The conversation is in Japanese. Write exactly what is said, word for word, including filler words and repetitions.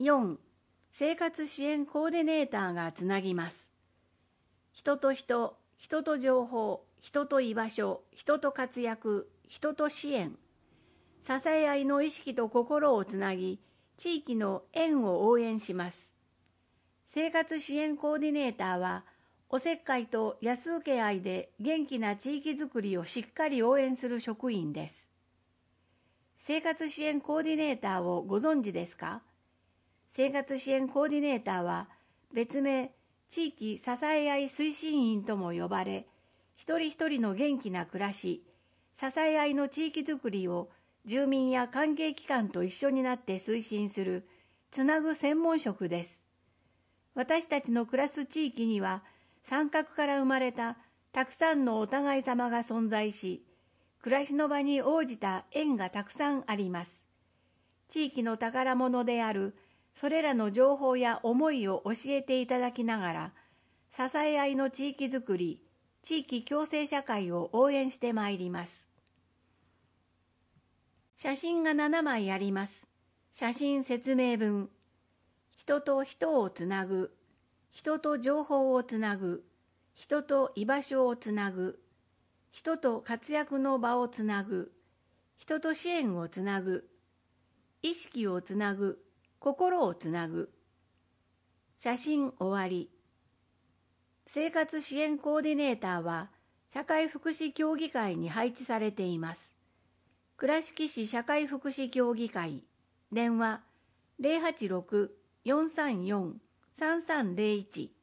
よん、生活支援コーディネーターがつなぎます。人と人、人と情報、人と居場所、人と活躍、人と支援。支え合いの意識と心をつなぎ、地域の縁を応援します。生活支援コーディネーターは、おせっかいと安請け合いで元気な地域づくりをしっかり応援する職員です。生活支援コーディネーターをご存知ですか？生活支援コーディネーターは、別名、地域支え合い推進員とも呼ばれ、一人一人の元気な暮らし、支え合いの地域づくりを住民や関係機関と一緒になって推進する、つなぐ専門職です。私たちの暮らす地域には、参画から生まれたたくさんのお互い様が存在し、暮らしの場に応じた縁がたくさんあります。地域の宝物である、それらの情報や思いを教えていただきながら、支え合いの地域づくり、地域共生社会を応援してまいります。写真がななまいあります。写真説明文。人と人をつなぐ、人と情報をつなぐ、人と居場所をつなぐ、人と活躍の場をつなぐ、人と支援をつなぐ、意識をつなぐ、心をつなぐ。写真終わり。生活支援コーディネーターは社会福祉協議会に配置されています。倉敷市社会福祉協議会、電話ゼロはちろく よんさんよん さんさんゼロいち